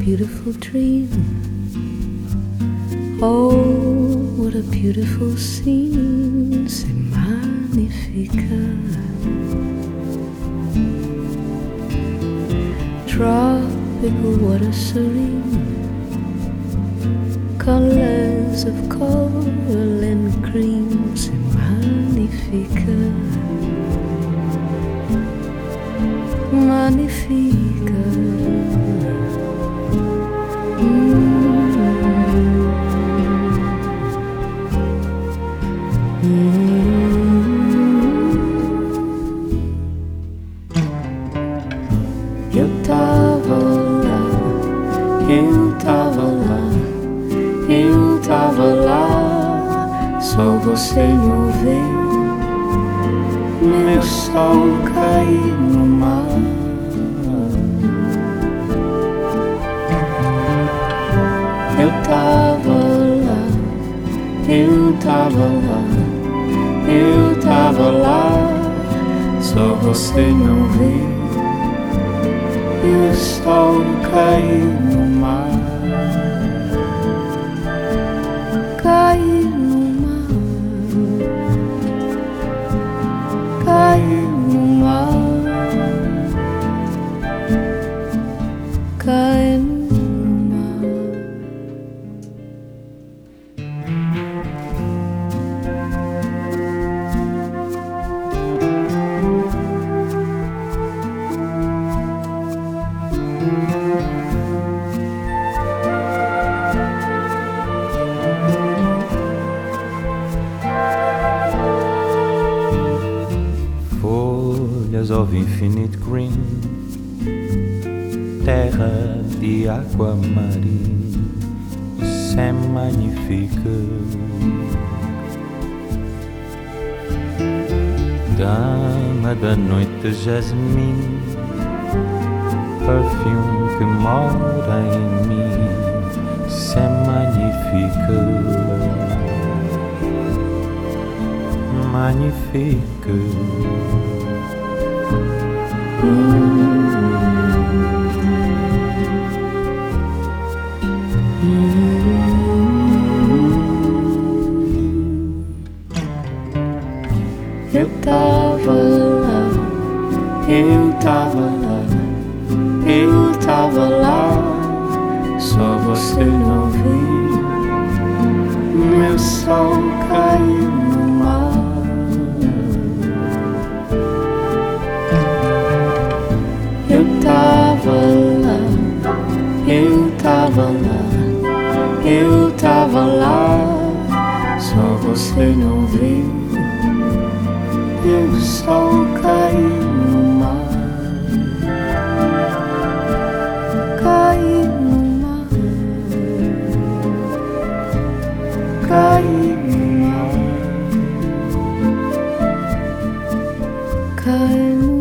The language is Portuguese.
beautiful dream. Oh, what a beautiful scene. C'est magnifique. Tropical water serene, colors of coral and cream. C'est magnifique. Magnifique. Eu tava lá, eu tava lá, eu tava lá, só você não vê meu sol cair no mar. Eu tava lá, eu tava lá, eu tava lá, só você não vê meu sol cair no mar. Cair no mar, cair no mar, cair no mar. Of infinite green, terra de água marinha, c'est magnifique. Dama da noite, jasmim, perfume que mora em mim, c'est magnifique. Magnifique. Eu tava lá, eu tava lá, eu tava lá, só você não viu meu sol cair no mar. Eu tava lá, eu tava lá, eu tava lá, só você não viu meu sol cair no mar. Cair no mar, cair no mar, cair no mar.